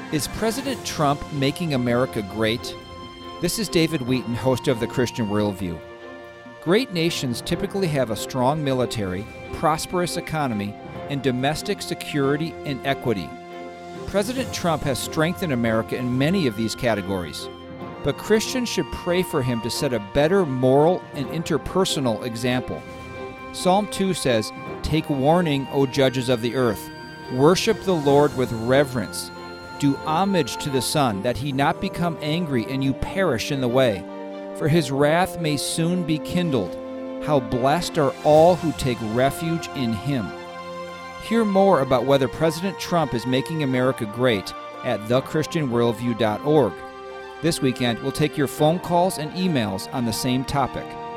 Is President Trump making America great? This is David Wheaton, host of The Christian Worldview. Great nations typically have a strong military, prosperous economy, and domestic security and equity. President Trump has strengthened America in many of these categories, but Christians should pray for him to set a better moral and interpersonal example. Psalm 2 says, "Take warning, O judges of the earth. Worship the Lord with reverence. Do homage to the Son, that he not become angry and you perish in the way. For his wrath may soon be kindled. How blessed are all who take refuge in him." Hear more about whether President Trump is making America great at thechristianworldview.org. This weekend, we'll take your phone calls and emails on the same topic.